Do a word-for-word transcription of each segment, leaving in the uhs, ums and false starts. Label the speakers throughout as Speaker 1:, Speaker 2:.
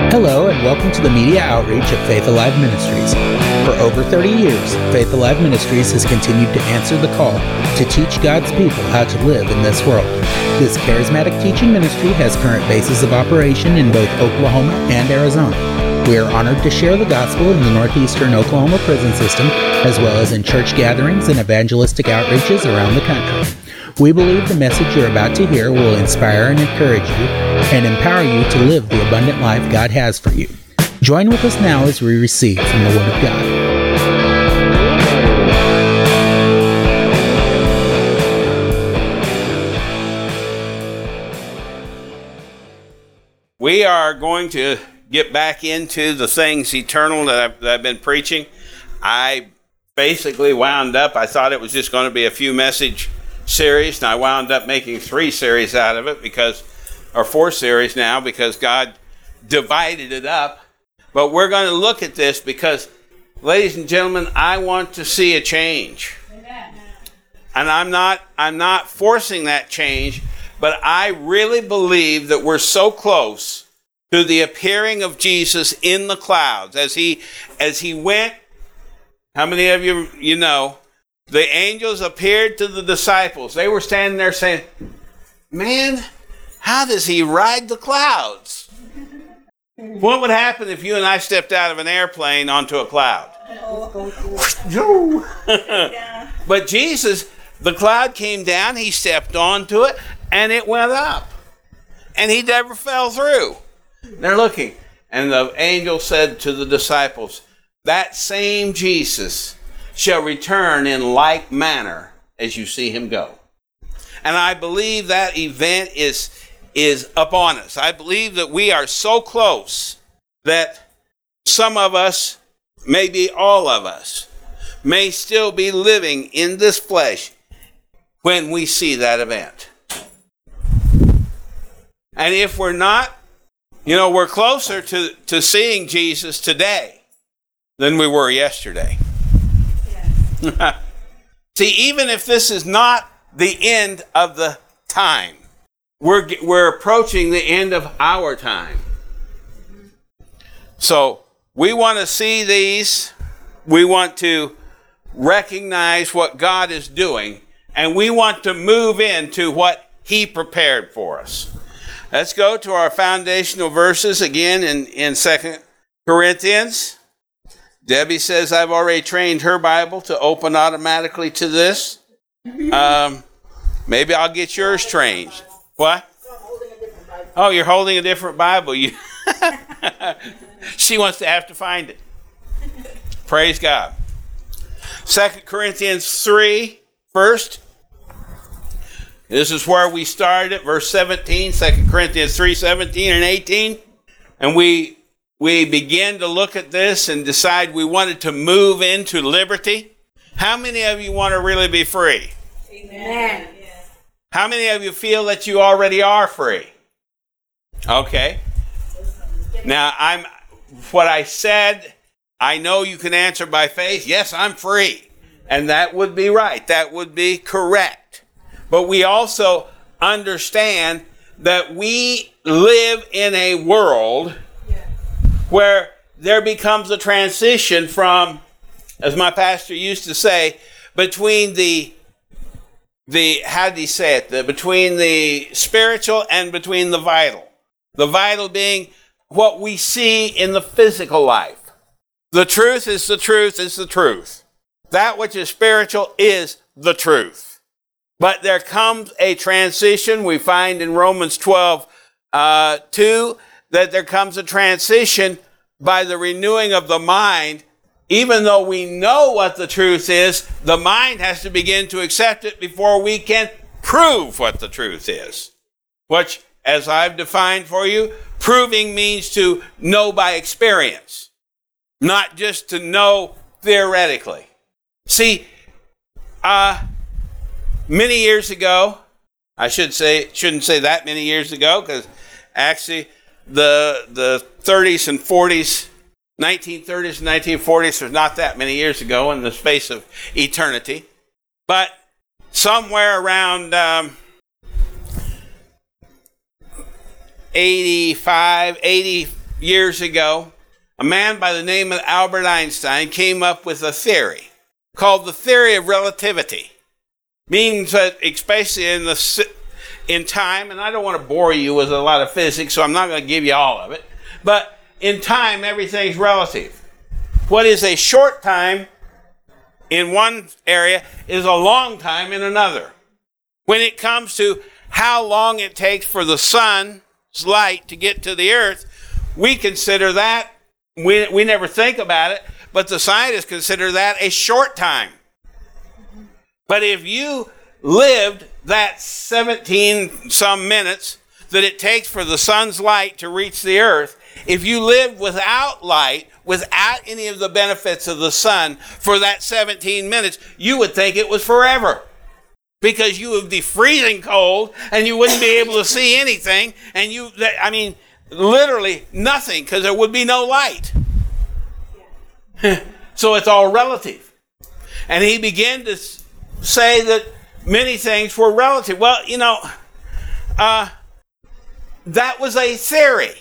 Speaker 1: Hello and welcome to the media outreach of Faith Alive Ministries. For over thirty years, Faith Alive Ministries has continued to answer the call to teach God's people how to live in this world. This charismatic teaching ministry has current bases of operation in both Oklahoma and Arizona. We are honored to share the gospel in the northeastern Oklahoma prison system, as well as in church gatherings and evangelistic outreaches around the country. We believe the message you're about to hear will inspire and encourage you and empower you to live the abundant life God has for you. Join with us now as we receive from the Word of God.
Speaker 2: We are going to get back into the things eternal that I've, that I've been preaching. I basically wound up, I thought it was just going to be a few message series, and I wound up making three series out of it because, or four series now, because God divided it up. But we're going to look at this because, ladies and gentlemen, I want to see a change. Amen. And I'm not, I'm not forcing that change, but I really believe that we're so close to the appearing of Jesus in the clouds as he, as he went. How many of you, you know, the angels appeared to the disciples. They were standing there saying, man, how does he ride the clouds? What would happen if you and I stepped out of an airplane onto a cloud? But Jesus, the cloud came down, he stepped onto it, and it went up. And he never fell through. They're looking. And the angel said to the disciples, that same Jesus shall return in like manner as you see him go. And I believe that event is, is upon us. I believe that we are so close that some of us, maybe all of us, may still be living in this flesh when we see that event. And if we're not, you know, we're closer to, to seeing Jesus today than we were yesterday. See, even if this is not the end of the time, we're we're approaching the end of our time. So we want to see these. We want to recognize what God is doing, and we want to move into what he prepared for us. Let's go to our foundational verses again in, in Second Corinthians. Debbie says I've already trained her Bible to open automatically to this. Um, maybe I'll get yours trained. What? Oh, you're holding a different Bible. You She wants to have to find it. Praise God. Second Corinthians three, first. This is where we started at verse seventeen, Second Corinthians three, seventeen and eighteen. And we we began to look at this and decide we wanted to move into liberty. How many of you want to really be free? Amen. How many of you feel that you already are free? Okay. Now, I'm what I said, I know you can answer by faith. Yes, I'm free. And that would be right. That would be correct. But we also understand that we live in a world where there becomes a transition from, as my pastor used to say, between the, the how do you say it, the, between the spiritual and between the vital. The vital being what we see in the physical life. The truth is the truth is the truth. That which is spiritual is the truth. But there comes a transition. We find in Romans twelve, uh, two, that there comes a transition by the renewing of the mind. Even though we know what the truth is, the mind has to begin to accept it before we can prove what the truth is. Which, as I've defined for you, proving means to know by experience, not just to know theoretically. See, uh, many years ago, I should say, shouldn't say that many years ago, because actually the the thirties and forties, nineteen thirties and nineteen forties was not that many years ago in the space of eternity. But somewhere around um, eighty-five, eighty, years ago, a man by the name of Albert Einstein came up with a theory called the theory of relativity. Means that, especially in the in time, and I don't want to bore you with a lot of physics, so I'm not going to give you all of it, but in time, everything's relative. What is a short time in one area is a long time in another. When it comes to how long it takes for the sun's light to get to the earth, we consider that, we, we never think about it, but the scientists consider that a short time. But if you lived that seventeen some minutes that it takes for the sun's light to reach the earth, if you lived without light, without any of the benefits of the sun for that seventeen minutes, you would think it was forever. Because you would be freezing cold and you wouldn't be able to see anything. And you, I mean, literally nothing, because there would be no light. So it's all relative. And he began to say that many things were relative. Well, you know, uh, that was a theory.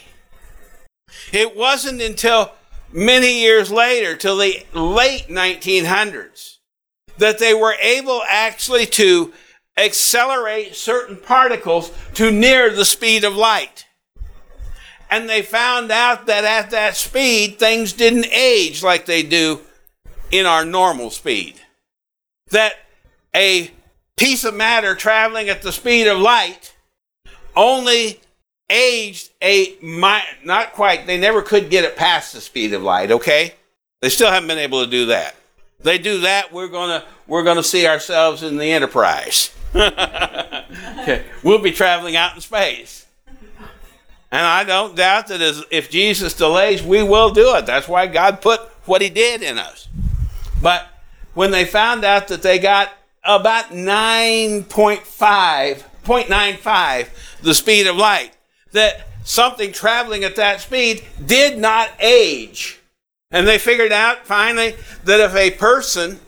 Speaker 2: It wasn't until many years later, till the late nineteen hundreds, that they were able actually to accelerate certain particles to near the speed of light. And they found out that at that speed, things didn't age like they do in our normal speed. That a piece of matter traveling at the speed of light only aged a, not quite, they never could get it past the speed of light, okay? They still haven't been able to do that. They do that, we're gonna we're gonna see ourselves in the Enterprise. Okay. We'll be traveling out in space. And I don't doubt that as, if Jesus delays, we will do it. That's why God put what he did in us. But when they found out that they got about nine point five, zero point nine five the speed of light, that something traveling at that speed did not age. And they figured out finally that if a person,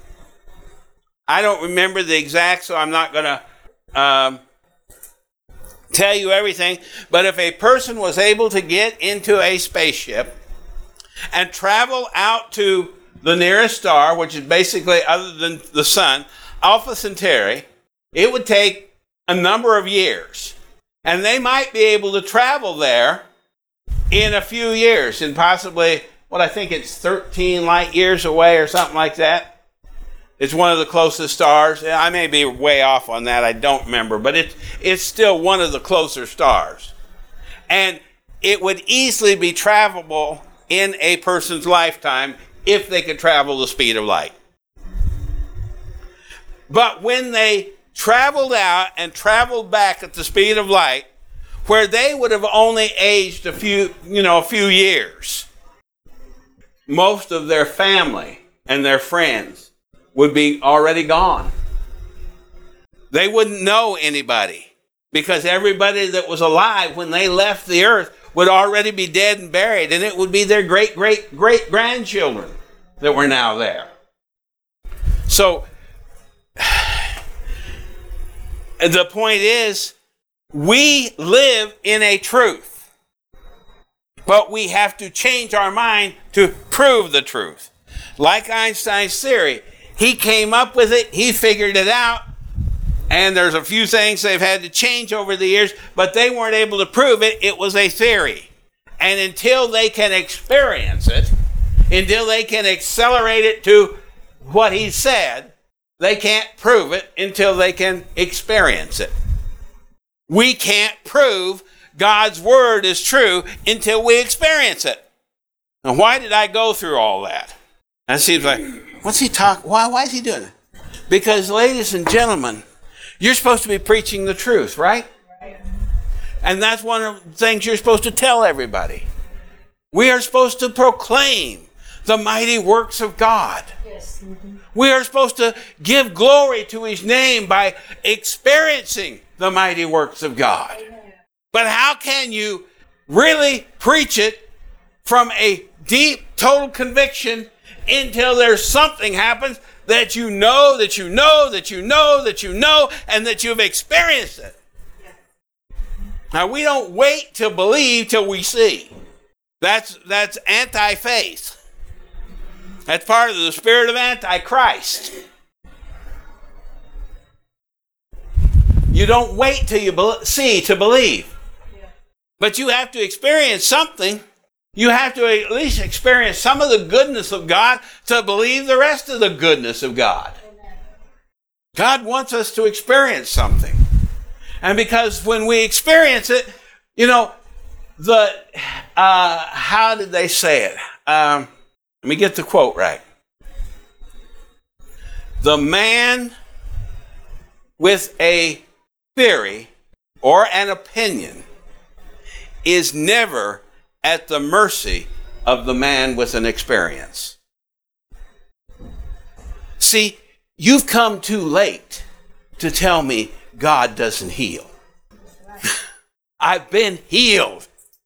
Speaker 2: I don't remember the exact, so I'm not going to um, tell you everything, but if a person was able to get into a spaceship and travel out to the nearest star, which is basically, other than the sun, Alpha Centauri, it would take a number of years. And they might be able to travel there in a few years, and possibly, what I think it's thirteen light years away or something like that. It's one of the closest stars. I may be way off on that. I don't remember. But it, it's still one of the closer stars. And it would easily be travelable in a person's lifetime if they could travel the speed of light. But when they traveled out and traveled back at the speed of light, where they would have only aged a few, you know, a few years, most of their family and their friends would be already gone. They wouldn't know anybody, because everybody that was alive when they left the earth would already be dead and buried, and it would be their great, great, great grandchildren that were now there. So the point is, we live in a truth. But we have to change our mind to prove the truth. Like Einstein's theory, he came up with it, he figured it out, and there's a few things they've had to change over the years, but they weren't able to prove it. It was a theory. And until they can experience it, until they can accelerate it to what he said, they can't prove it until they can experience it. We can't prove God's word is true until we experience it. Now, why did I go through all that? And it seems like, what's he talking? Why, why is he doing it? Because, ladies and gentlemen, you're supposed to be preaching the truth, right? And that's one of the things you're supposed to tell everybody. We are supposed to proclaim the mighty works of God.
Speaker 3: Yes. Mm-hmm.
Speaker 2: We are supposed to give glory to his name by experiencing the mighty works of God.
Speaker 3: Amen.
Speaker 2: But how can you really preach it from a deep, total conviction until there's something happens that you know, that you know, that you know, that you know, and that you've experienced it? Now, we don't wait to believe till we see. That's, that's anti-faith. That's part of the spirit of Antichrist. You don't wait till you be- see to believe. But you have to experience something. You have to at least experience some of the goodness of God to believe the rest of the goodness of God. God wants us to experience something. And because when we experience it, you know, the, uh, how did they say it? Um, let me get the quote right. The man with a theory or an opinion is never at the mercy of the man with an experience. See, you've come too late to tell me God doesn't heal. I've been healed.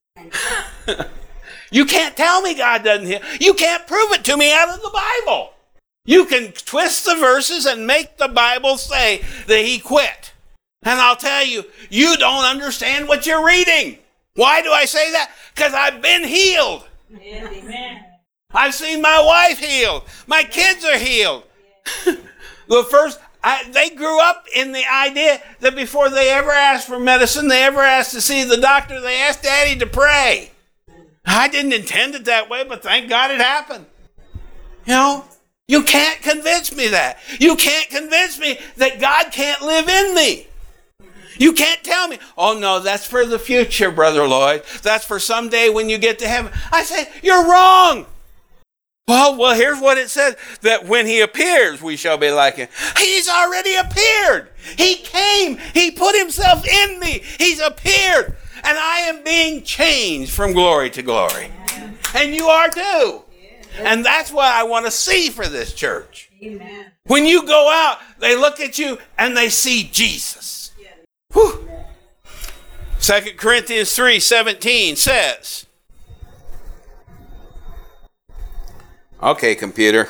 Speaker 2: You can't tell me God doesn't heal. You can't prove it to me out of the Bible. You can twist the verses and make the Bible say that he quit. And I'll tell you, you don't understand what you're reading. Why do I say that? Because I've been healed. Amen. I've seen my wife healed. My kids are healed. The first, I, they grew up in the idea that before they ever asked for medicine, they ever asked to see the doctor, they asked Daddy to pray. I didn't intend it that way, but thank God it happened. You know, you can't convince me that. You can't convince me that God can't live in me. You can't tell me, oh no, that's for the future, Brother Lloyd. That's for someday when you get to heaven. I say, you're wrong. Well, well, here's what it says, that when he appears, we shall be like him. He's already appeared. He came. He put himself in me. He's appeared. And I am being changed from glory to glory. And you are too. And that's what I want to see for this church. Amen. When you go out, they look at you and they see Jesus. Whew. Second Corinthians three seventeen says, okay, computer,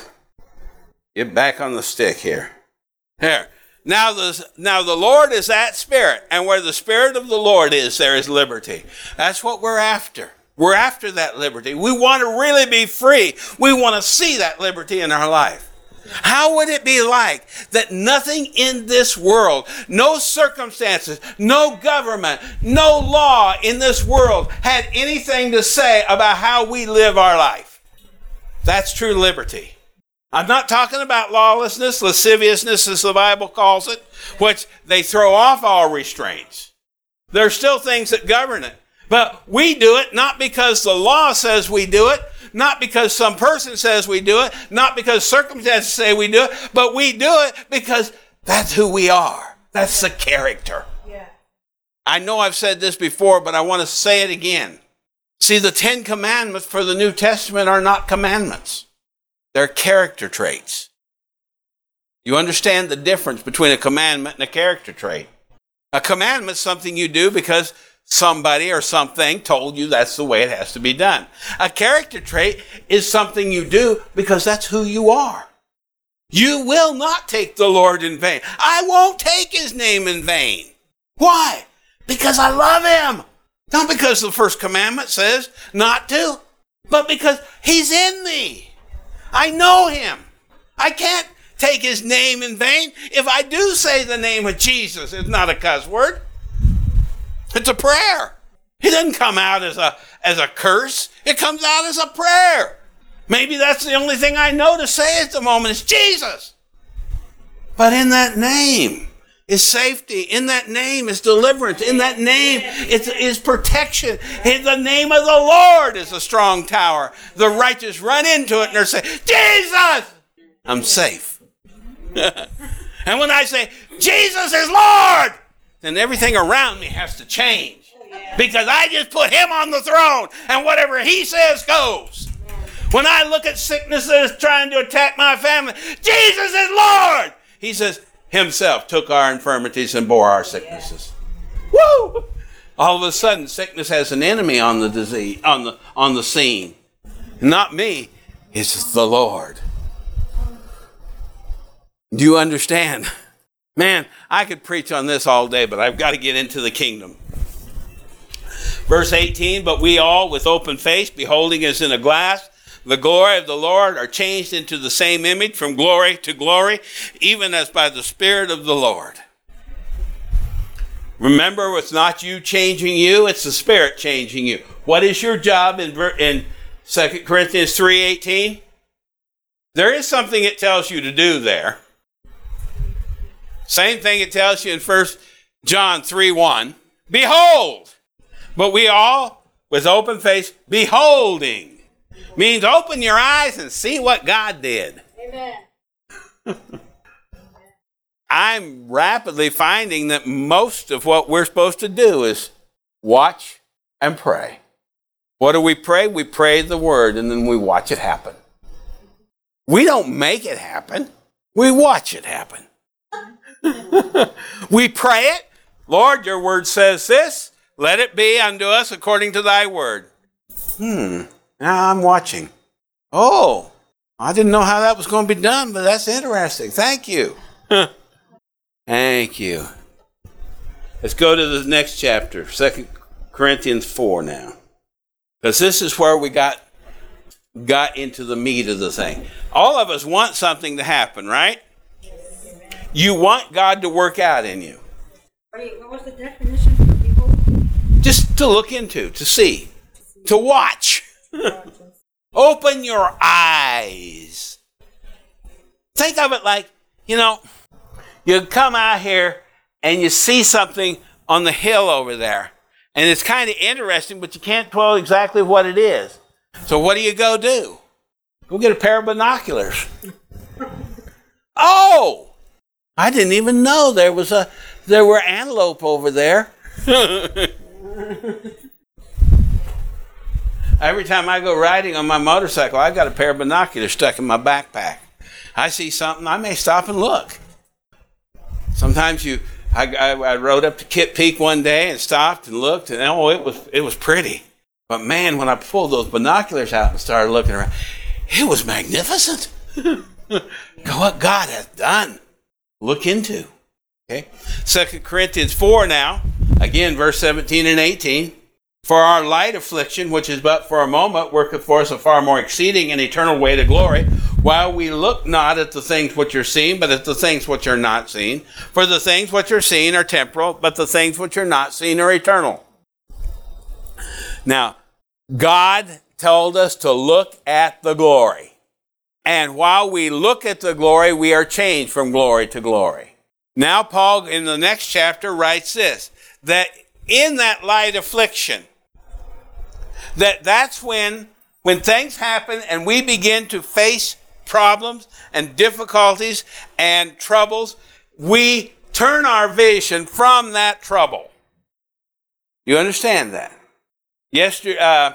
Speaker 2: get back on the stick here. Here. Now the, now the Lord is that Spirit, and where the Spirit of the Lord is, there is liberty. That's what we're after. We're after that liberty. We want to really be free. We want to see that liberty in our life. How would it be like that nothing in this world, no circumstances, no government, no law in this world had anything to say about how we live our life? That's true liberty. I'm not talking about lawlessness, lasciviousness, as the Bible calls it, which they throw off all restraints. There are still things that govern it. But we do it not because the law says we do it, not because some person says we do it, not because circumstances say we do it, but we do it because that's who we are. That's the character. Yeah. I know I've said this before, but I want to say it again. See, the Ten Commandments for the New Testament are not commandments. They're character traits. You understand the difference between a commandment and a character trait. A commandment is something you do because somebody or something told you that's the way it has to be done. A character trait is something you do because that's who you are. You will not take the Lord in vain. I won't take his name in vain. Why? Because I love him. Not because the first commandment says not to, but because he's in me. I know him. I can't take his name in vain. If I do say the name of Jesus, it's not a cuss word. It's a prayer. It doesn't come out as a, as a curse. It comes out as a prayer. Maybe that's the only thing I know to say at the moment is Jesus. But in that name is safety. In that name is deliverance. In that name is, is protection. In the name of the Lord is a strong tower. The righteous run into it and they're saying, Jesus! I'm safe. And when I say, Jesus is Lord, then everything around me has to change. Because I just put him on the throne, and whatever he says goes. When I look at sickness that is trying to attack my family, Jesus is Lord! He says, himself took our infirmities and bore our sicknesses. Woo! All of a sudden, sickness has an enemy on the disease, on the on the scene. Not me, it's the Lord. Do you understand? Man, I could preach on this all day, but I've got to get into the kingdom. Verse Verse eighteen, but we all with open face, beholding as in a glass, the glory of the Lord, are changed into the same image from glory to glory, even as by the Spirit of the Lord. Remember, it's not you changing you, it's the Spirit changing you. What is your job in, in Second Corinthians three eighteen? There is something it tells you to do there. Same thing it tells you in First John three one. Behold, but we all, with open face, beholding. Means open your eyes and see what God did.
Speaker 3: Amen.
Speaker 2: I'm rapidly finding that most of what we're supposed to do is watch and pray. What do we pray? We pray the word and then we watch it happen. We don't make it happen. We watch it happen. We pray it. Lord, your word says this. Let it be unto us according to thy word. Hmm. Now I'm watching. Oh, I didn't know how that was going to be done, but that's interesting. Thank you. Thank you. Let's go to the next chapter, Second Corinthians four now. Because this is where we got, got into the meat of the thing. All of us want something to happen, right? You want God to work out in you.
Speaker 3: Wait, what was the definition for people?
Speaker 2: Just to look into, to see, to watch. Open your eyes. Think of it like, you know, you come out here and you see something on the hill over there. And it's kind of interesting, but you can't tell exactly what it is. So what do you go do? Go get a pair of binoculars. Oh! I didn't even know there was a there were antelope over there. Every time I go riding on my motorcycle, I've got a pair of binoculars stuck in my backpack. I see something, I may stop and look. Sometimes you, I, I, I rode up to Kit Peak one day and stopped and looked, and oh, it was it was pretty. But man, when I pulled those binoculars out and started looking around, it was magnificent. What God hath done. Look into. Okay. Second Corinthians four now, again, verse seventeen and eighteen. For our light affliction, which is but for a moment, worketh for us a far more exceeding and eternal weight of glory, while we look not at the things which are seen, but at the things which are not seen. For the things which are seen are temporal, but the things which are not seen are eternal. Now, God told us to look at the glory. And while we look at the glory, we are changed from glory to glory. Now, Paul, in the next chapter, writes this, that in that light affliction, that that's when, when things happen and we begin to face problems and difficulties and troubles, we turn our vision from that trouble. You understand that? Yesterday, uh,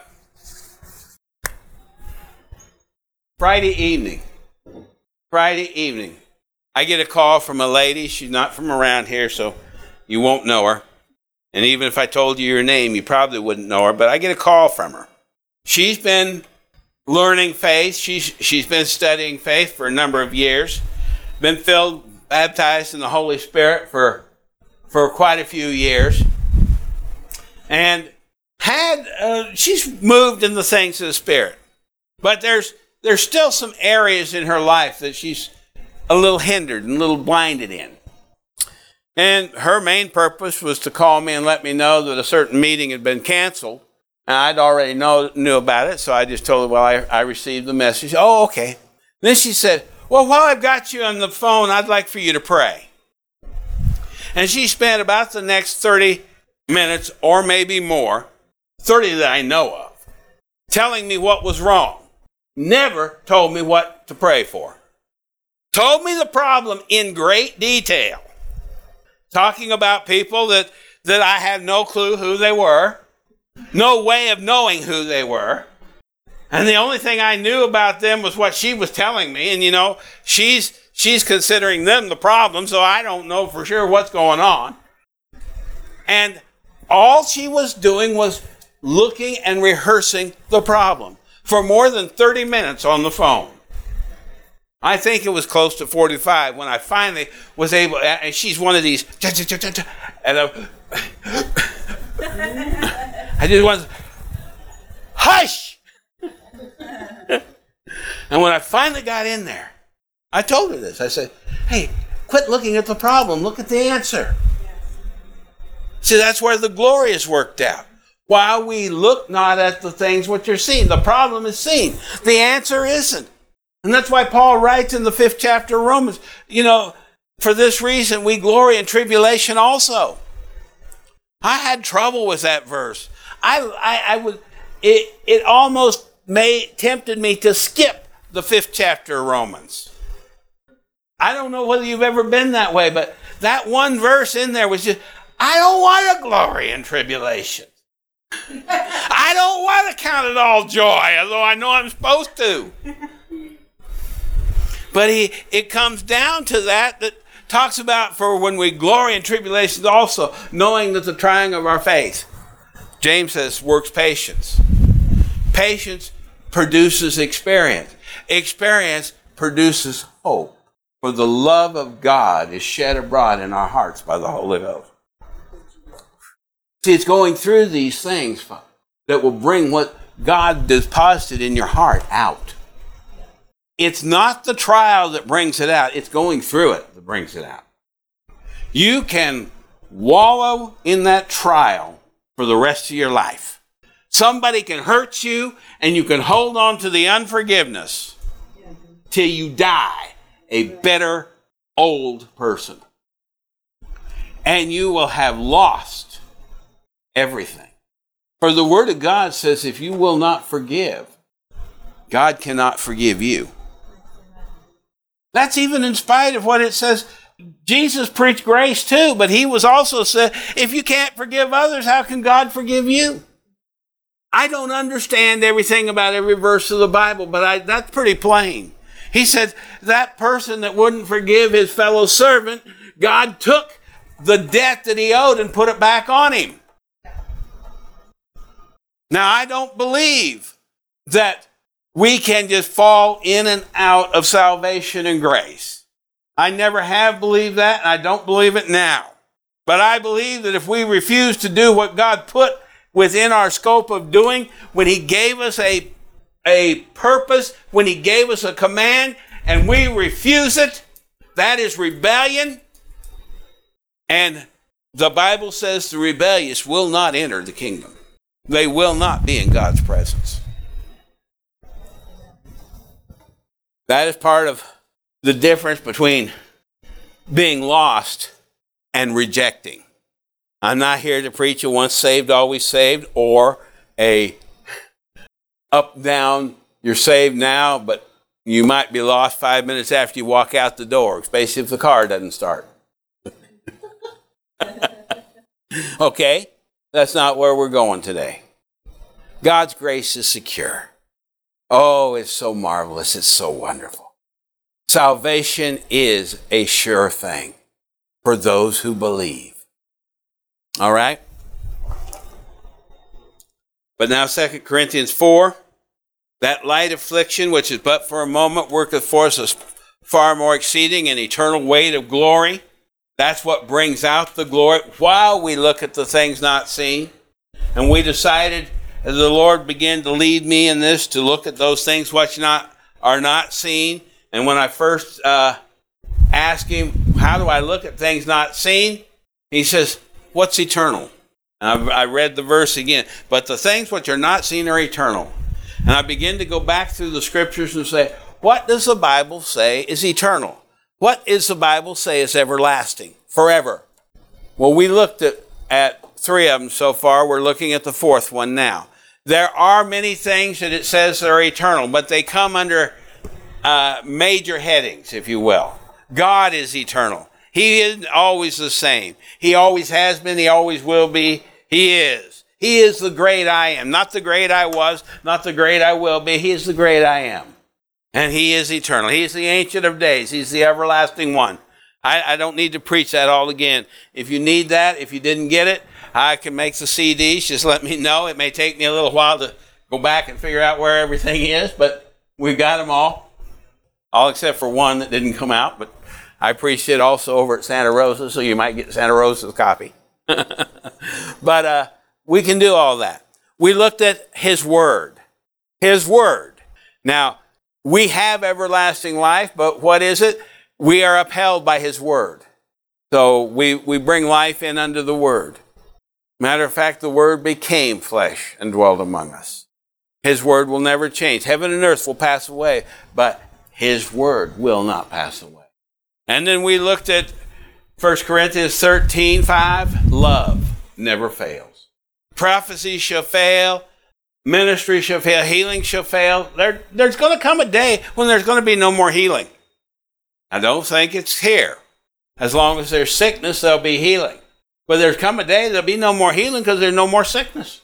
Speaker 2: Friday evening, Friday evening, I get a call from a lady. She's not from around here, so you won't know her. And even if I told you your name, you probably wouldn't know her, but I get a call from her. She's been learning faith. She's, she's been studying faith for a number of years, been filled, baptized in the Holy Spirit for, for quite a few years. And had, uh, she's moved in the things of the Spirit. But there's, there's still some areas in her life that she's a little hindered and a little blinded in. And her main purpose was to call me and let me know that a certain meeting had been canceled. And I'd already know, knew about it, so I just told her, well, I, I received the message. Oh, okay. Then she said, well, while I've got you on the phone, I'd like for you to pray. And she spent about the next thirty minutes, or maybe more, thirty that I know of, telling me what was wrong. Never told me what to pray for. Told me the problem in great detail. Talking about people that, that I had no clue who they were, no way of knowing who they were. And the only thing I knew about them was what she was telling me. And, you know, she's she's considering them the problem, so I don't know for sure what's going on. And all she was doing was looking and rehearsing the problem for more than thirty minutes on the phone. I think it was close to forty-five when I finally was able, and she's one of these, and, uh, I just want to, hush! And when I finally got in there, I told her this. I said, hey, quit looking at the problem. Look at the answer. See, that's where the glory is worked out. While we look not at the things which are seen. The problem is seen. The answer isn't. And that's why Paul writes in the fifth chapter of Romans, you know, for this reason we glory in tribulation also. I had trouble with that verse. I, I, I would, it, it almost made, tempted me to skip the fifth chapter of Romans. I don't know whether you've ever been that way, but that one verse in there was just, I don't want to glory in tribulation. I don't want to count it all joy, although I know I'm supposed to. But he, it comes down to that, that talks about for when we glory in tribulations also, knowing that the trying of our faith, James says, works patience. Patience produces experience. Experience produces hope. For the love of God is shed abroad in our hearts by the Holy Ghost. See, it's going through these things that will bring what God deposited in your heart out. It's not the trial that brings it out. It's going through it that brings it out. You can wallow in that trial for the rest of your life. Somebody can hurt you, and you can hold on to the unforgiveness till you die a better old person. And you will have lost everything. For the Word of God says if you will not forgive, God cannot forgive you. That's even in spite of what it says. Jesus preached grace too, but he was also said, if you can't forgive others, how can God forgive you? I don't understand everything about every verse of the Bible, but I, that's pretty plain. He said that person that wouldn't forgive his fellow servant, God took the debt that he owed and put it back on him. Now, I don't believe that we can just fall in and out of salvation and grace. I never have believed that, and I don't believe it now. But I believe that if we refuse to do what God put within our scope of doing, when he gave us a, a purpose, when he gave us a command, and we refuse it, that is rebellion. And the Bible says the rebellious will not enter the kingdom. They will not be in God's presence. That is part of the difference between being lost and rejecting. I'm not here to preach a once saved, always saved, or a up, down, you're saved now, but you might be lost five minutes after you walk out the door, especially if the car doesn't start. Okay? That's not where we're going today. God's grace is secure. Oh, it's so marvelous. It's so wonderful. Salvation is a sure thing for those who believe. All right? But now Second Corinthians four, that light affliction, which is but for a moment, worketh for us a far more exceeding and eternal weight of glory. That's what brings out the glory while we look at the things not seen. And we decided, as the Lord began to lead me in this, to look at those things which not are not seen. And when I first uh, asked him, how do I look at things not seen? He says, what's eternal? And I, I read the verse again. But the things which are not seen are eternal. And I begin to go back through the scriptures and say, what does the Bible say is eternal? What does the Bible say is everlasting, forever? Well, we looked at, at three of them so far. We're looking at the fourth one now. There are many things that it says are eternal, but they come under uh, major headings, if you will. God is eternal. He is always the same. He always has been. He always will be. He is. He is the great I am. Not the great I was, not the great I will be. He is the great I am. And he is eternal. He is the Ancient of Days. He's the everlasting one. I, I don't need to preach that all again. If you need that, if you didn't get it, I can make the C Ds. Just let me know. It may take me a little while to go back and figure out where everything is, but we've got them all. All except for one that didn't come out, but I preached it also over at Santa Rosa, so you might get Santa Rosa's copy. But uh, we can do all that. we looked at his word. His word. Now, we have everlasting life, but what is it? We are upheld by his word. So we, we bring life in under the word. Matter of fact, the word became flesh and dwelt among us. His word will never change. Heaven and earth will pass away, but his word will not pass away. And then we looked at First Corinthians thirteen five. Love never fails. Prophecy shall fail. Ministry shall fail. Healing shall fail. There, there's going to come a day when there's going to be no more healing. I don't think it's here. As long as there's sickness, there'll be healing. But there's come a day there'll be no more healing because there's no more sickness.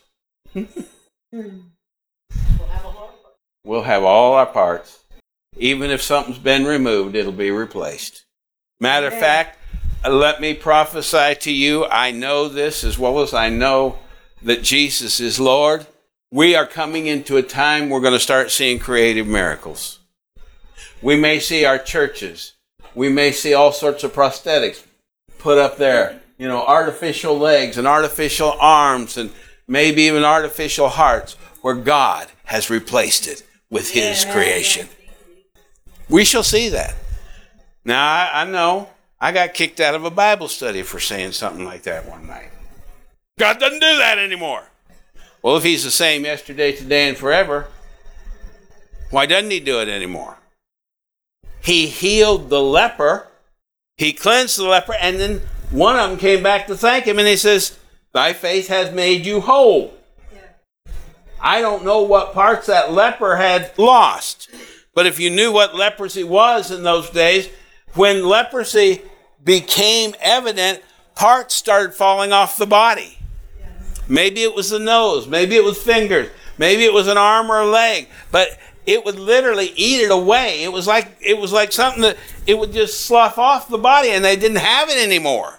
Speaker 2: We'll have all our parts. Even if something's been removed, it'll be replaced. Matter of fact, let me prophesy to you. I know this as well as I know that Jesus is Lord. We are coming into a time we're going to start seeing creative miracles. We may see our churches. We may see all sorts of prosthetics put up there. You know, artificial legs and artificial arms and maybe even artificial hearts where God has replaced it with his creation. We shall see that. Now, I, I know I got kicked out of a Bible study for saying something like that one night. God doesn't do that anymore. Well, if he's the same yesterday, today, and forever, why doesn't he do it anymore? He healed the leper. He cleansed the leper, and then one of them came back to thank him, and he says, thy faith has made you whole. Yeah. I don't know what parts that leper had lost, but if you knew what leprosy was in those days, when leprosy became evident, parts started falling off the body. Yeah. Maybe it was the nose, maybe it was fingers, maybe it was an arm or a leg, but it would literally eat it away. It was like it was like something that it would just slough off the body and they didn't have it anymore.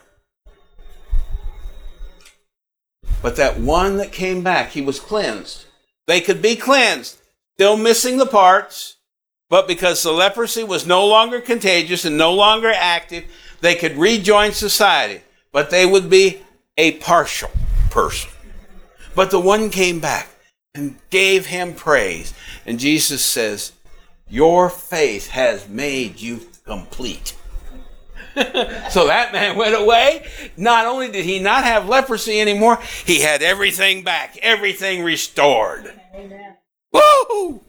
Speaker 2: But that one that came back, he was cleansed. They could be cleansed, still missing the parts, but because the leprosy was no longer contagious and no longer active, they could rejoin society. But they would be a partial person. But the one came back and gave him praise. And Jesus says, your faith has made you complete. So that man went away. Not only did he not have leprosy anymore, he had everything back, everything restored. Amen. Woo!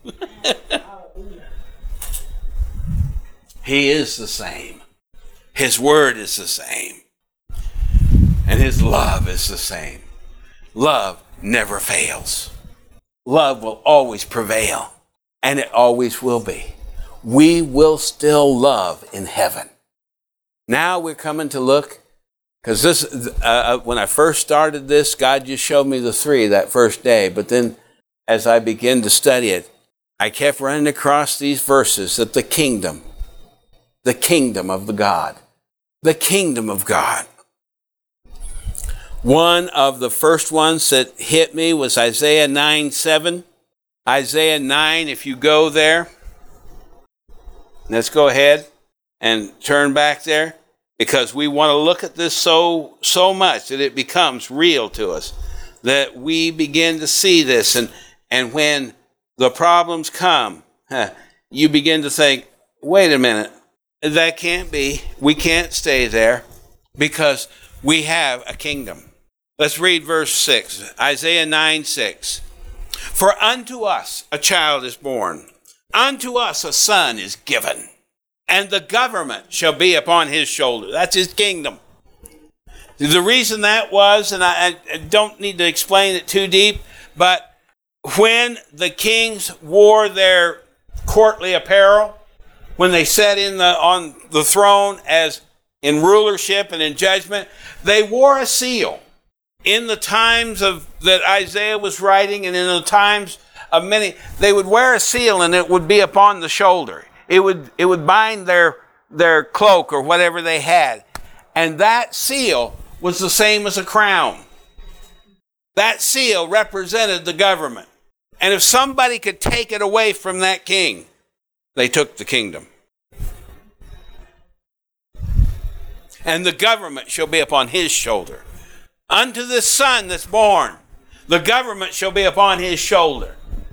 Speaker 2: He is the same. His word is the same. And his love is the same. Love never fails. Love will always prevail. And it always will be. We will still love in heaven. Now we're coming to look, because this, uh, when I first started this, God just showed me the three that first day. But then as I began to study it, I kept running across these verses that the kingdom, the kingdom of the God, the kingdom of God. One of the first ones that hit me was Isaiah nine seven. Isaiah nine, if you go there, let's go ahead and turn back there, because we want to look at this so so much that it becomes real to us, that we begin to see this. And, and when the problems come, huh, you begin to think, wait a minute, that can't be. We can't stay there because we have a kingdom. Let's read verse six, Isaiah nine six. For unto us a child is born, unto us a son is given, and the government shall be upon his shoulder. That's his kingdom. The reason that was, and I, I don't need to explain it too deep, but when the kings wore their courtly apparel, when they sat in the on the throne as in rulership and in judgment, they wore a seal. In the times of that Isaiah was writing, and in the times of many, they would wear a seal, and it would be upon the shoulder. It would it would bind their their cloak or whatever they had, and that seal was the same as a crown. That seal represented the government, and if somebody could take it away from that king, they took the kingdom. And the government shall be upon his shoulder. Unto the son that's born, The government shall be upon his shoulder.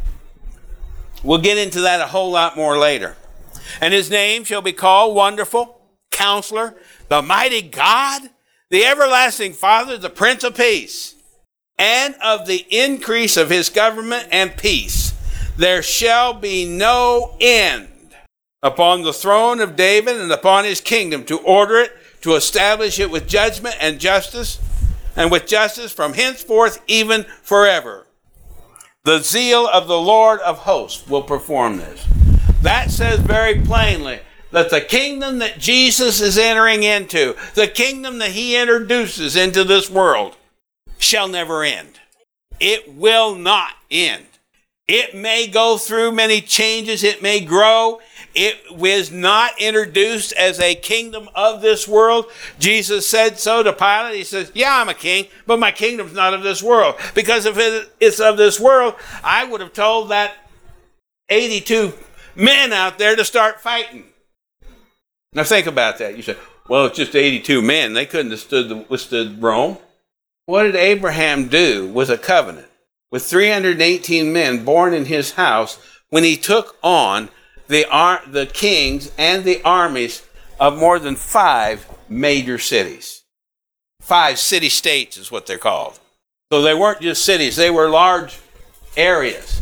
Speaker 2: We'll get into that a whole lot more later. And his name shall be called Wonderful, Counselor, the Mighty God, the Everlasting Father, the Prince of Peace. And of the increase of his government and peace, there shall be no end upon the throne of David and upon his kingdom, to order it, to establish it with judgment and justice, and with justice from henceforth even forever. The zeal of the Lord of hosts will perform this. That says very plainly that the kingdom that Jesus is entering into, the kingdom that he introduces into this world, shall never end. It will not end. It may go through many changes. It may grow. It was not introduced as a kingdom of this world. Jesus said so to Pilate. He says, yeah, I'm a king, but my kingdom's not of this world. Because if it's of this world, I would have told that eighty-two men out there to start fighting. Now think about that. You say, well, it's just eighty-two men. They couldn't have stood, withstood Rome. What did Abraham do with a covenant with three hundred eighteen men born in his house when he took on the ar- the kings and the armies of more than five major cities? Five city-states is what they're called. So they weren't just cities, they were large areas.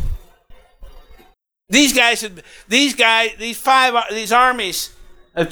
Speaker 2: These guys had, these guys, these five, these armies of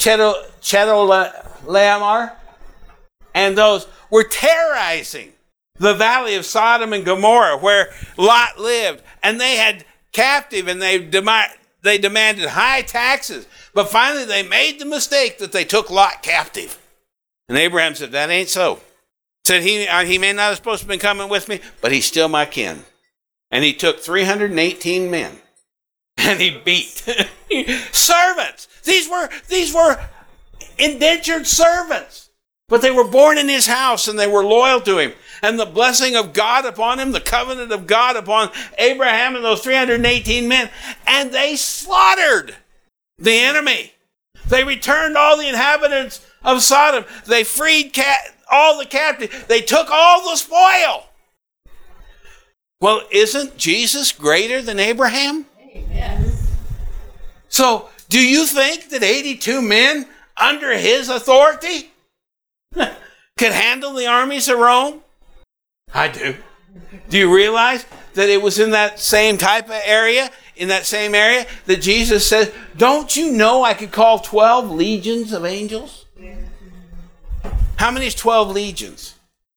Speaker 2: Chedorlaomer and those were terrorizing the valley of Sodom and Gomorrah where Lot lived. And they had captive and they, dem- they demanded high taxes. But finally they made the mistake that they took Lot captive. And Abraham said, that ain't so. Said he, uh, he may not have supposed to have been coming with me, but he's still my kin. And he took three hundred eighteen men. And he beat servants. These were, these were indentured servants. But they were born in his house and they were loyal to him. And the blessing of God upon him, the covenant of God upon Abraham and those three hundred eighteen men. And they slaughtered the enemy. They returned all the inhabitants of Sodom. They freed ca- all the captives. They took all the spoil. Well, isn't Jesus greater than Abraham?
Speaker 3: Amen.
Speaker 2: So, do you think that eighty-two men under his authority could handle the armies of Rome? I do. Do you realize that it was in that same type of area, in that same area, that Jesus said, don't you know I could call twelve legions of angels? How many is twelve legions?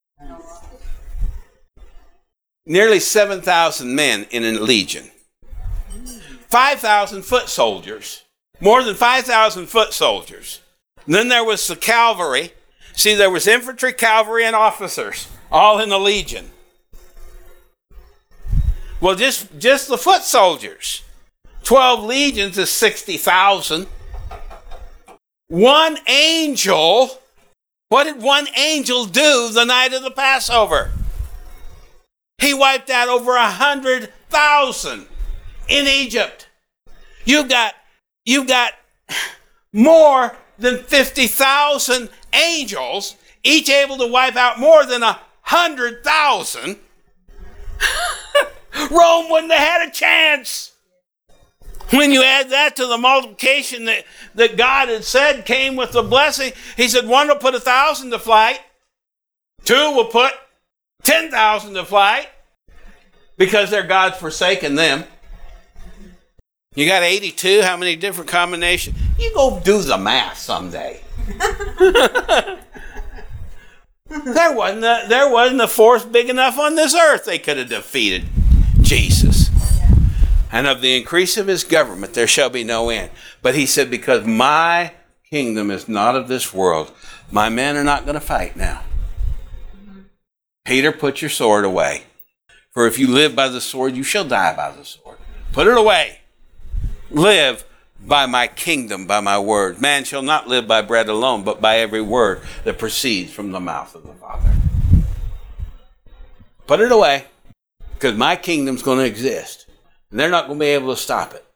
Speaker 2: Nearly seven thousand men in a legion. five thousand foot soldiers. More than five thousand foot soldiers. And then there was the cavalry. See, there was infantry, cavalry, and officers, all in the legion. Well, just, just the foot soldiers. twelve legions is sixty thousand. One angel, what did one angel do the night of the Passover? He wiped out over one hundred thousand in Egypt. You've got, you've got more than fifty thousand angels, each able to wipe out more than one hundred thousand. Rome wouldn't have had a chance. When you add that to the multiplication that, that God had said came with the blessing, he said one will put a thousand to flight, two will put ten thousand to flight, because their God's forsaken them. You got eighty-two, how many different combinations? You go do the math someday. There wasn't a, there wasn't a force big enough on this earth they could have defeated Jesus. And of the increase of his government there shall be no end. But he said, because my kingdom is not of this world, my men are not going to fight now. Peter, put your sword away. For if you live by the sword, you shall die by the sword. Put it away. Live by my kingdom, by my word. Man shall not live by bread alone, but by every word that proceeds from the mouth of the Father. Put it away, because my kingdom's going to exist. And they're not going to be able to stop it.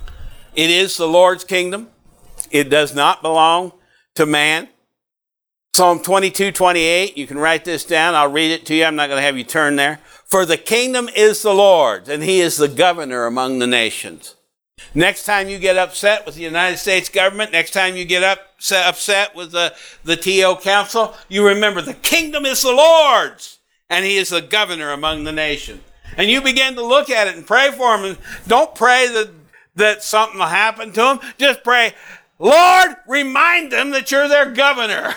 Speaker 2: It is the Lord's kingdom. It does not belong to man. Psalm twenty-two, twenty-eight, you can write this down. I'll read it to you. I'm not going to have you turn there. For the kingdom is the Lord's, and he is the governor among the nations. Next time you get upset with the United States government, next time you get upset, upset with the, the T O Council, you remember the kingdom is the Lord's, and he is the governor among the nations. And you begin to look at it and pray for him. And don't pray that, that something will happen to him. Just pray, Lord, remind them that you're their governor.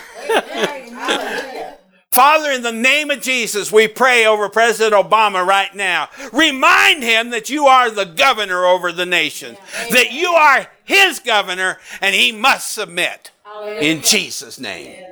Speaker 2: Father, in the name of Jesus, we pray over President Obama right now. Remind him that you are the governor over the nation. That you are his governor and he must submit. In Jesus' name.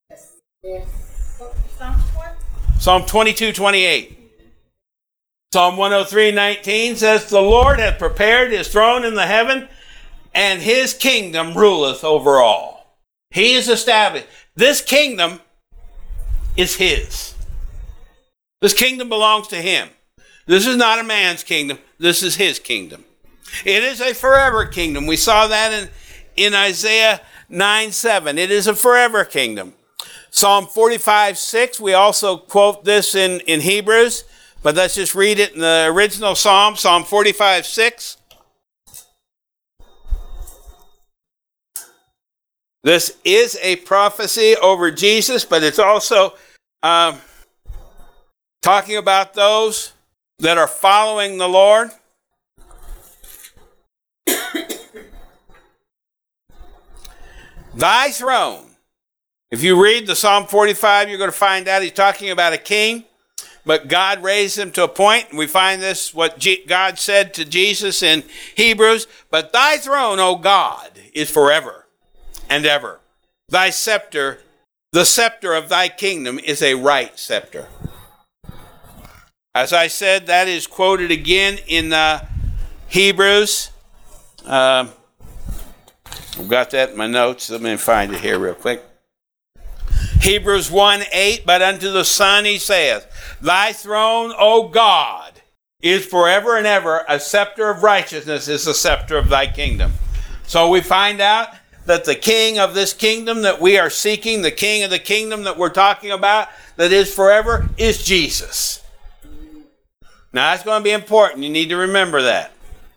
Speaker 2: Psalm twenty-two, twenty-eight. Psalm one oh three, nineteen says, the Lord hath prepared his throne in the heaven, and his kingdom ruleth over all. He is established. This kingdom is his. This kingdom belongs to him. This is not a man's kingdom. This is his kingdom. It is a forever kingdom. We saw that in, in Isaiah nine, seven. It is a forever kingdom. Psalm forty-five, six. We also quote this in, in Hebrews, but let's just read it in the original Psalm, Psalm forty-five, six. This is a prophecy over Jesus, but it's also um, talking about those that are following the Lord. Thy throne. If you read the Psalm forty-five, you're going to find out he's talking about a king, but God raised him to a point, and we find this, what G- God said to Jesus in Hebrews, but thy throne, O God, is forever and ever. Thy scepter, the scepter of thy kingdom, is a right scepter. As I said, that is quoted again in uh, Hebrews. Uh, I've got that in my notes. Let me find it here real quick. Hebrews one, eight, but unto the Son he saith, thy throne, O God, is forever and ever. A scepter of righteousness is the scepter of thy kingdom. So we find out that the king of this kingdom that we are seeking, the king of the kingdom that we're talking about, that is forever, is Jesus. Now that's going to be important. You need to remember that.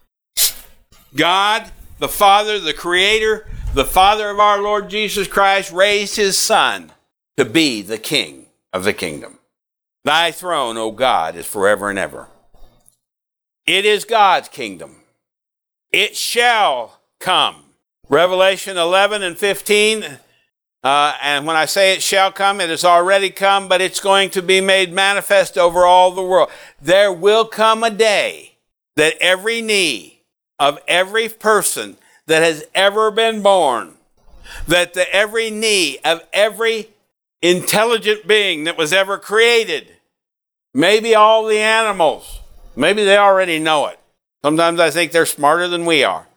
Speaker 2: God, the Father, the Creator, the Father of our Lord Jesus Christ, raised his Son to be the king of the kingdom. Thy throne, O God, is forever and ever. It is God's kingdom. It shall come. Revelation eleven and fifteen, uh, and when I say it shall come, it has already come, but it's going to be made manifest over all the world. There will come a day that every knee of every person that has ever been born, that the every knee of every intelligent being that was ever created, maybe all the animals, maybe they already know it. Sometimes I think they're smarter than we are.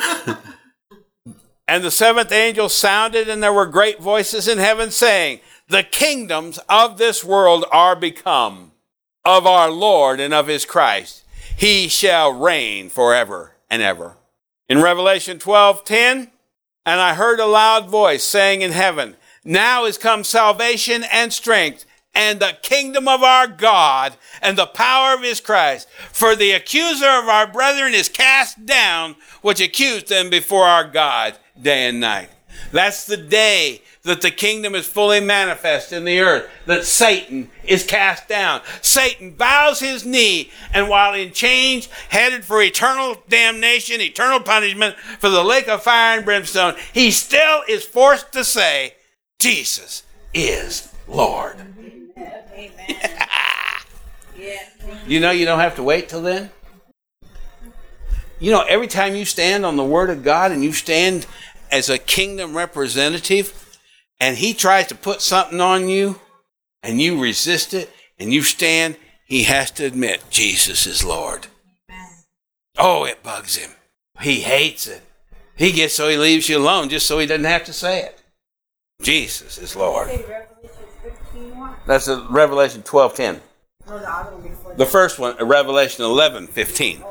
Speaker 2: And the seventh angel sounded, and there were great voices in heaven saying, the kingdoms of this world are become of our Lord and of his Christ. He shall reign forever and ever. In Revelation twelve, ten, and I heard a loud voice saying in heaven, now is come salvation and strength and the kingdom of our God and the power of his Christ. For the accuser of our brethren is cast down, which accused them before our God day and night. That's the day that the kingdom is fully manifest in the earth, that Satan is cast down. Satan bows his knee, and while in chains, headed for eternal damnation, eternal punishment for the lake of fire and brimstone, he still is forced to say, Jesus is Lord.
Speaker 3: Amen. Yeah.
Speaker 2: You know you don't have to wait till then. You know, every time you stand on the Word of God and you stand as a kingdom representative and he tries to put something on you and you resist it and you stand, he has to admit Jesus is Lord. Oh, it bugs him. He hates it. He gets so he leaves you alone just so he doesn't have to say it. Jesus is Lord. That's a Revelation twelve ten. The first one, Revelation eleven fifteen.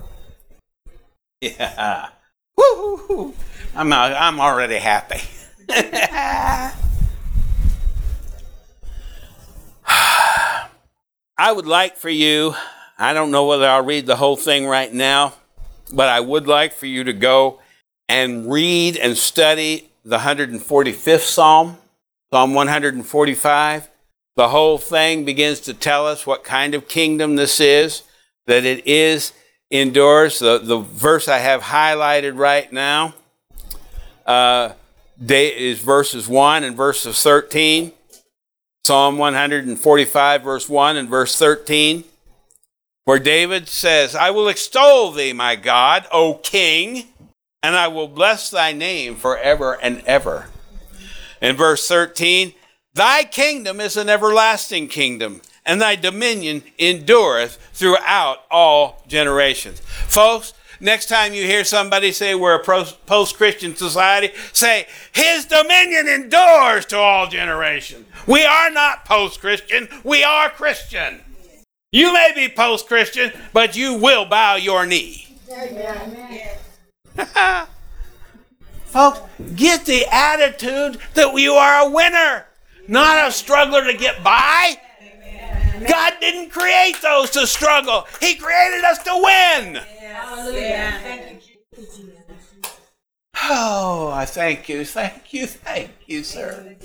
Speaker 2: Yeah. Woo-hoo-hoo. I'm I'm already happy. I would like for you, I don't know whether I'll read the whole thing right now, but I would like for you to go and read and study the one hundred forty-fifth Psalm, Psalm one hundred forty-five. The whole thing begins to tell us what kind of kingdom this is, that it is endures. The, the verse I have highlighted right now uh, is verses one and verses thirteen. Psalm one hundred forty-five, verse one and verse thirteen, where David says, I will extol thee, my God, O King, and I will bless thy name forever and ever. In verse thirteen, thy kingdom is an everlasting kingdom, and thy dominion endureth throughout all generations. Folks, next time you hear somebody say we're a post-Christian society, say, his dominion endures to all generations. We are not post-Christian, we are Christian. You may be post-Christian, but you will bow your knee. Folks, get the attitude that you are a winner, not a struggler to get by. God didn't create those to struggle. He created us to win. Oh, I thank you, thank you, thank you, sir.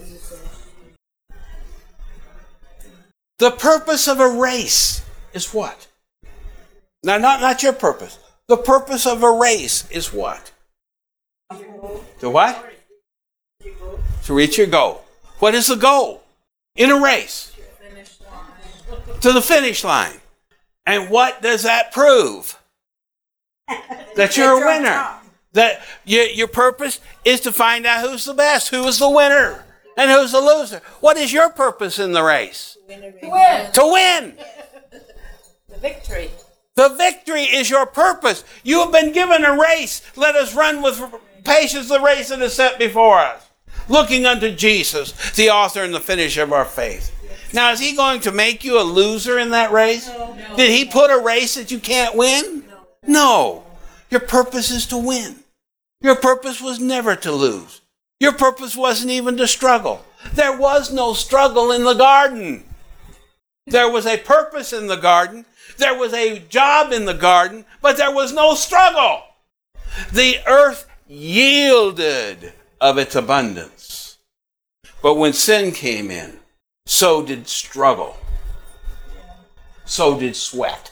Speaker 2: The purpose of a race is what? Now, not, not your purpose. The purpose of a race is what? To what? To reach your goal. What is the goal in a race? To the finish line. And what does that prove? That you're a winner. That your, your purpose is to find out who's the best, who is the winner, and who's the loser. What is your purpose in the race?
Speaker 3: To win.
Speaker 2: To win.
Speaker 3: The victory.
Speaker 2: The victory is your purpose. You have been given a race. Let us run with patience the race that is set before us, looking unto Jesus, the author and the finisher of our faith. Now, is he going to make you a loser in that race? No. Did he put a race that you can't win? No. No. Your purpose is to win. Your purpose was never to lose. Your purpose wasn't even to struggle. There was no struggle in the garden. There was a purpose in the garden. There was a job in the garden, but there was no struggle. The earth yielded of its abundance. But when sin came in, so did struggle. So did sweat.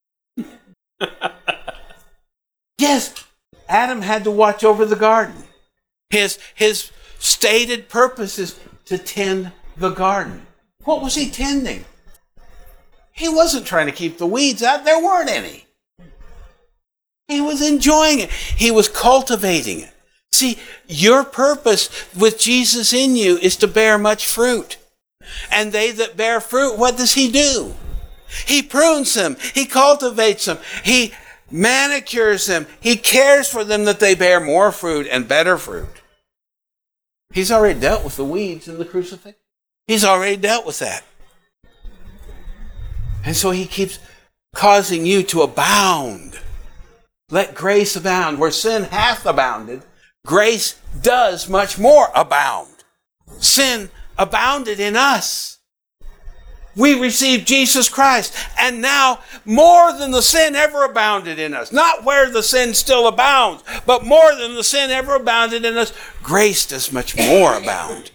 Speaker 2: Yes, Adam had to watch over the garden. His, his stated purpose is to tend the garden. What was he tending? He wasn't trying to keep the weeds out. There weren't any. He was enjoying it. He was cultivating it. See, your purpose with Jesus in you is to bear much fruit. And they that bear fruit, what does he do? He prunes them. He cultivates them. He manicures them. He cares for them that they bear more fruit and better fruit. He's already dealt with the weeds in the crucifixion. He's already dealt with that. And so he keeps causing you to abound. Let grace abound. Where sin hath abounded, grace does much more abound. Sin abounded in us. We received Jesus Christ, and now more than the sin ever abounded in us. Not where the sin still abounds, but more than the sin ever abounded in us, grace does much more abound.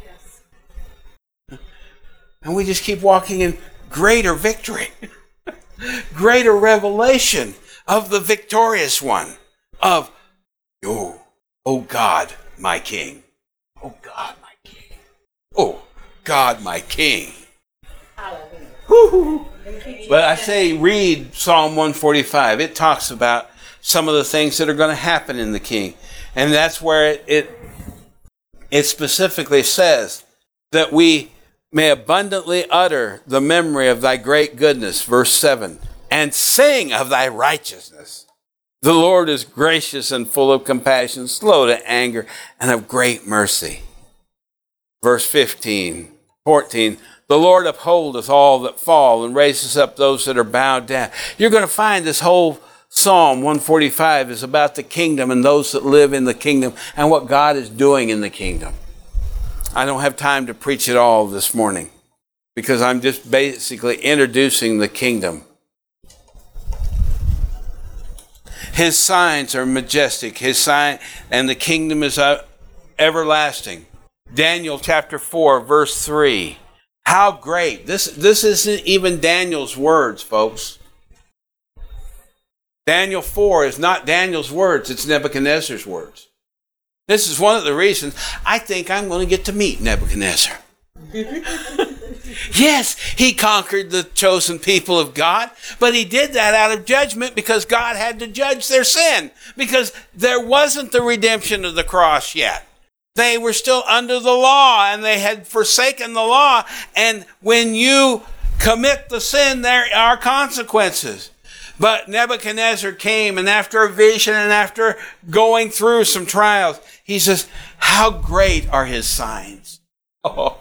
Speaker 2: And we just keep walking in greater victory, greater revelation of the victorious one, of, oh, oh God, my King. Oh God, my King. Oh God, my King. Woo-hoo. But I say read Psalm one forty-five. It talks about some of the things that are going to happen in the King. And that's where it, it, it specifically says that we may abundantly utter the memory of thy great goodness, verse seven, and sing of thy righteousness. The Lord is gracious and full of compassion, slow to anger, and of great mercy. Verse fifteen, fourteen, the Lord upholdeth all that fall and raises up those that are bowed down. You're going to find this whole Psalm one forty-five is about the kingdom and those that live in the kingdom and what God is doing in the kingdom. I don't have time to preach it all this morning because I'm just basically introducing the kingdom. His signs are majestic. His sign and the kingdom is everlasting. Daniel chapter four, verse three. How great. This, this isn't even Daniel's words, folks. Daniel four is not Daniel's words, it's Nebuchadnezzar's words. This is one of the reasons I think I'm going to get to meet Nebuchadnezzar. Yes, he conquered the chosen people of God, but he did that out of judgment because God had to judge their sin, because there wasn't the redemption of the cross yet. They were still under the law and they had forsaken the law. And when you commit the sin, there are consequences. But Nebuchadnezzar came, and after a vision and after going through some trials, he says, how great are his signs? Oh,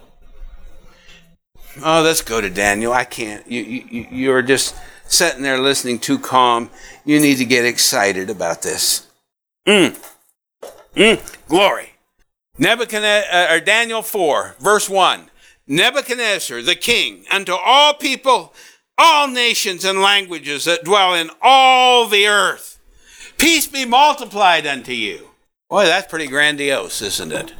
Speaker 2: oh let's go to Daniel. I can't. You, you, you're just sitting there listening too calm. You need to get excited about this. Mm. Mm. Glory. Nebuchadnezzar, or Daniel four, verse one. Nebuchadnezzar, the king, unto all people, all nations and languages that dwell in all the earth. Peace be multiplied unto you. Boy, that's pretty grandiose, isn't it?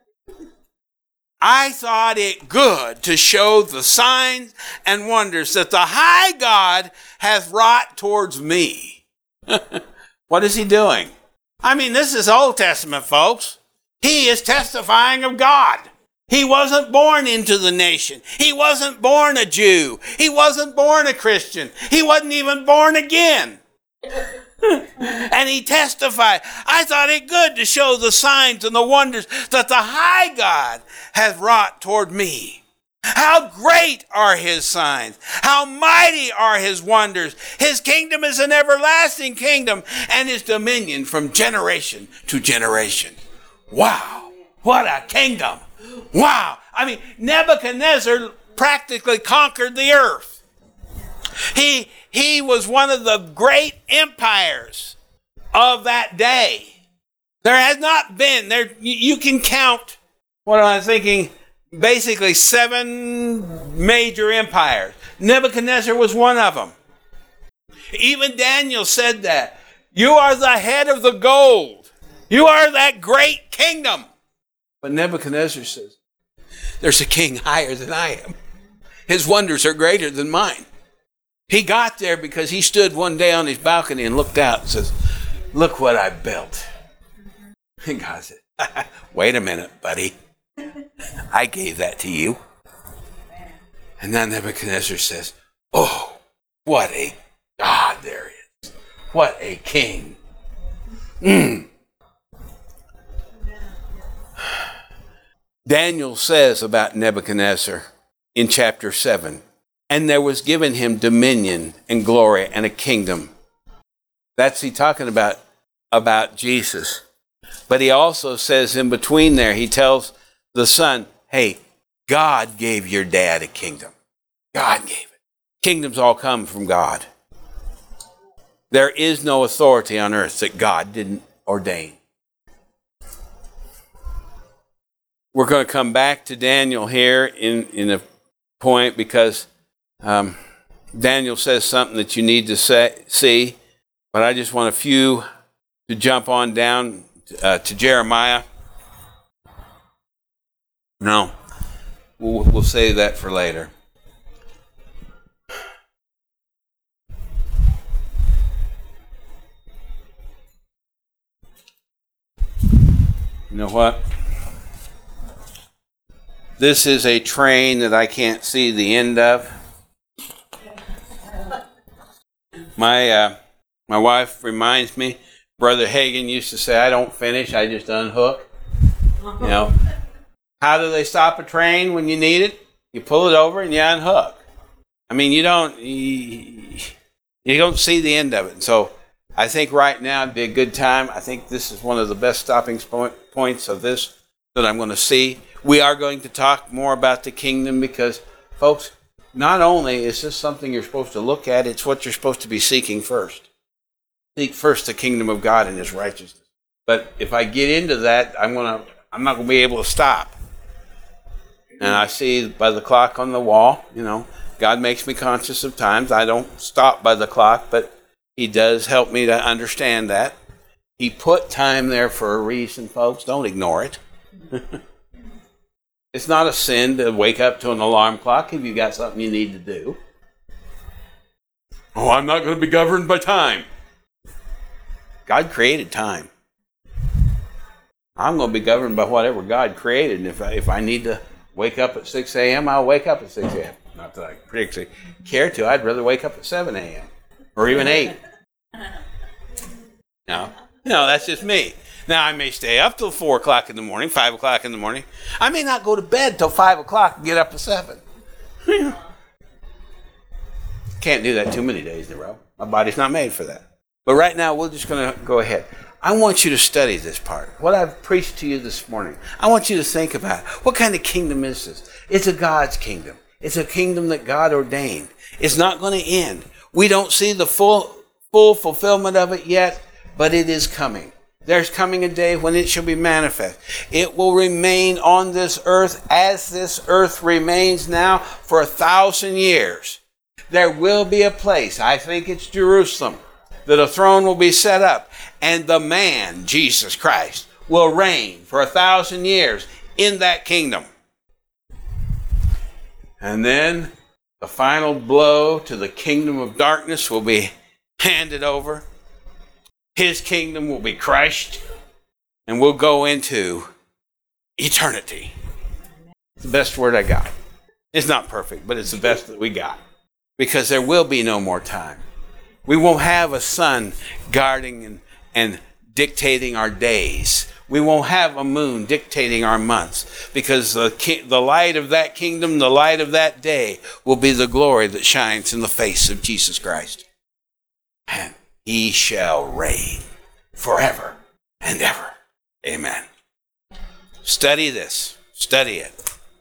Speaker 2: I thought it good to show the signs and wonders that the high God hath wrought towards me. What is he doing? I mean, this is Old Testament, folks. He is testifying of God. He wasn't born into the nation. He wasn't born a Jew. He wasn't born a Christian. He wasn't even born again. And he testified, I thought it good to show the signs and the wonders that the high God hath wrought toward me. How great are his signs. How mighty are his wonders. His kingdom is an everlasting kingdom, and his dominion from generation to generation. Wow, what a kingdom. Wow. I mean, Nebuchadnezzar practically conquered the earth. He, he was one of the great empires of that day. There has not been, there. You can count, what am I thinking, basically seven major empires. Nebuchadnezzar was one of them. Even Daniel said that. You are the head of the gold. You are that great kingdom. But Nebuchadnezzar says, there's a king higher than I am. His wonders are greater than mine. He got there because he stood one day on his balcony and looked out and says, look what I built. And God said, wait a minute, buddy. I gave that to you. And then Nebuchadnezzar says, oh, what a God there is. What a king. Mm. Daniel says about Nebuchadnezzar in chapter seven, and there was given him dominion and glory and a kingdom. That's he talking about, about Jesus. But he also says in between there, he tells the son, hey, God gave your dad a kingdom. God gave it. Kingdoms all come from God. There is no authority on earth that God didn't ordain. We're going to come back to Daniel here in, in a point because um, Daniel says something that you need to say, see, but I just want a few to jump on down uh, to Jeremiah. No, we'll, we'll save that for later. You know what? This is a train that I can't see the end of. My uh, my wife reminds me, Brother Hagin used to say, I don't finish, I just unhook. You know, how do they stop a train when you need it? You pull it over and you unhook. I mean, you don't you, you don't see the end of it. So I think right now would be a good time. I think this is one of the best stopping point, points of this that I'm going to see. We are going to talk more about the kingdom because, folks, not only is this something you're supposed to look at, it's what you're supposed to be seeking first. seek first the kingdom of God and his righteousness. But if I get into that, I'm gonna I'm not gonna be able to stop. And I see by the clock on the wall, you know, God makes me conscious of times. I don't stop by the clock, but he does help me to understand that. He put time there for a reason, folks. Don't ignore it. It's not a sin to wake up to an alarm clock if you got something you need to do. Oh, I'm not going to be governed by time. God created time. I'm going to be governed by whatever God created. And if I, if I need to wake up at six a.m., I'll wake up at six a.m. Not that I particularly care to. I'd rather wake up at seven a.m. or even eight. No, no, that's just me. Now, I may stay up till four o'clock in the morning, five o'clock in the morning. I may not go to bed till five o'clock and get up at seven. Can't do that too many days in a row. My body's not made for that. But right now, we're just going to go ahead. I want you to study this part. What I've preached to you this morning. I want you to think about it. What kind of kingdom is this? It's a God's kingdom. It's a kingdom that God ordained. It's not going to end. We don't see the full, full fulfillment of it yet, but it is coming. There's coming a day when it shall be manifest. It will remain on this earth as this earth remains now for a thousand years. There will be a place, I think it's Jerusalem, that a throne will be set up, and the man, Jesus Christ, will reign for a thousand years in that kingdom. And then the final blow to the kingdom of darkness will be handed over. His kingdom will be crushed, and we'll go into eternity. It's the best word I got. It's not perfect, but it's the best that we got. Because there will be no more time. We won't have a sun guarding and, and dictating our days. We won't have a moon dictating our months. Because the, ki- the light of that kingdom, the light of that day, will be the glory that shines in the face of Jesus Christ. And he shall reign forever and ever. Amen. Study this. Study it.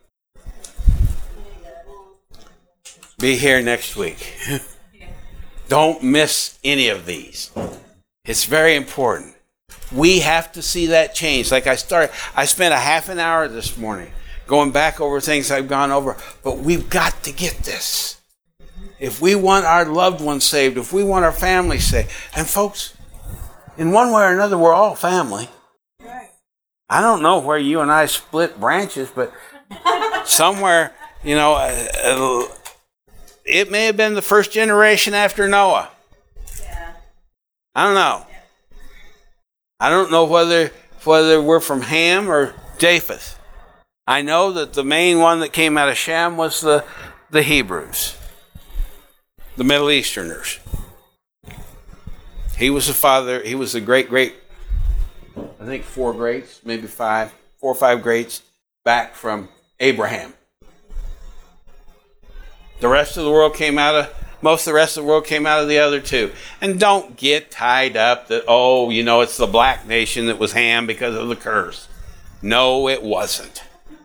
Speaker 2: Be here next week. Don't miss any of these. It's very important. We have to see that change. Like I started, I spent a half an hour this morning going back over things I've gone over, but we've got to get this. If we want our loved ones saved, if we want our family saved, and folks, in one way or another, we're all family. I don't know where you and I split branches, but somewhere, you know, uh, it may have been the first generation after Noah.
Speaker 3: Yeah.
Speaker 2: I don't know. I don't know whether whether we're from Ham or Japheth. I know that the main one that came out of Shem was the, the Hebrews, the Middle Easterners. He was the father, he was the great, great, I think four greats, maybe five, four or five greats back from Abraham. The rest of the world came out of, most of the rest of the world came out of the other two. And don't get tied up that, oh, you know, it's the black nation that was Ham because of the curse. No, it wasn't.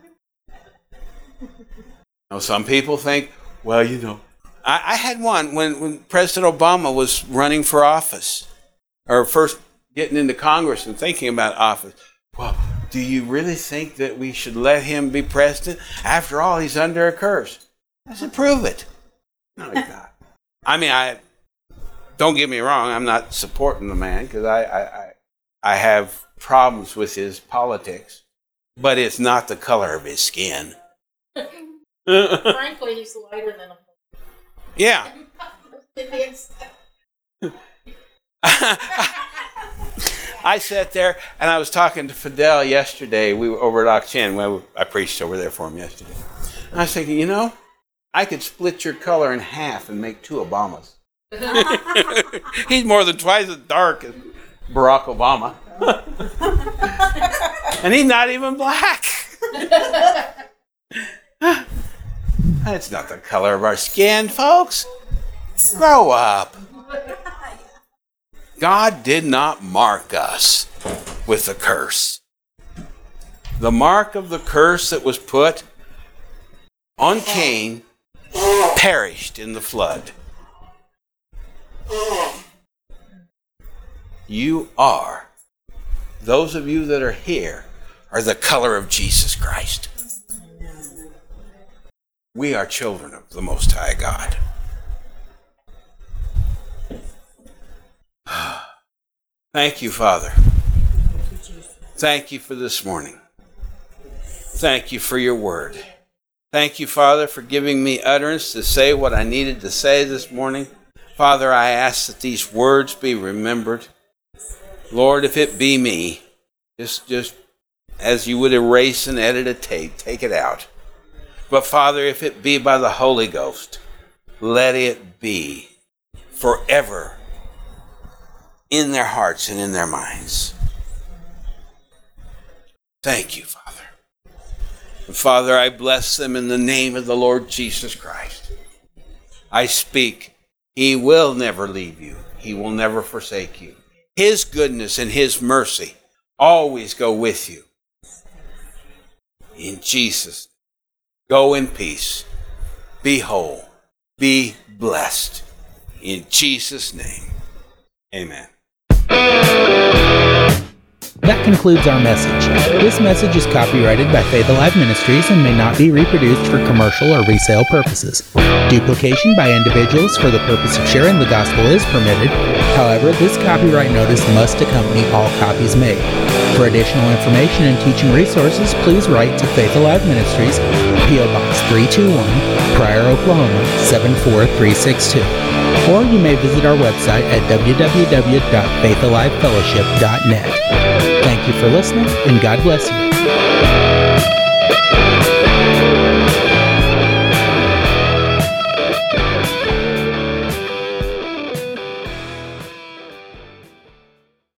Speaker 2: Now, some people think, well, you know, I, I had one when, when President Obama was running for office, or first getting into Congress and thinking about office. Well, do you really think that we should let him be president? After all, he's under a curse. I said, prove it. No, he's not. I mean, I don't get me wrong. I'm not supporting the man because I, I, I, I have problems with his politics, but it's not the color of his skin.
Speaker 3: Frankly, he's lighter than a
Speaker 2: Yeah. I sat there and I was talking to Fidel yesterday. We were over at Ox Chin. Well, I preached over there for him yesterday. And I was thinking, you know, I could split your color in half and make two Obamas. He's more than twice as dark as Barack Obama. And he's not even black. That's not the color of our skin, folks. Grow up. God did not mark us with a curse. The mark of the curse that was put on Cain perished in the flood. you are, those of you that are here, are the color of Jesus Christ. We are children of the Most High God. Thank you, Father. Thank you for this morning. Thank you for your word. Thank you, Father, for giving me utterance to say what I needed to say this morning. Father, I ask that these words be remembered. Lord, if it be me, just, just as you would erase and edit a tape, take it out. But Father, if it be by the Holy Ghost, let it be forever in their hearts and in their minds. Thank you, Father. And Father, I bless them in the name of the Lord Jesus Christ. I speak, He will never leave you. He will never forsake you. His goodness and His mercy always go with you. In Jesus, go in peace. Be whole. Be blessed. In Jesus' name, amen.
Speaker 1: That concludes our message. This message is copyrighted by Faith Alive Ministries and may not be reproduced for commercial or resale purposes. Duplication by individuals for the purpose of sharing the gospel is permitted. However, this copyright notice must accompany all copies made. For additional information and teaching resources, please write to Faith Alive Ministries, P O Box three two one, Pryor, Oklahoma seven four three six two. Or you may visit our website at w w w dot faith alive fellowship dot net. Thank you for listening, and God bless you.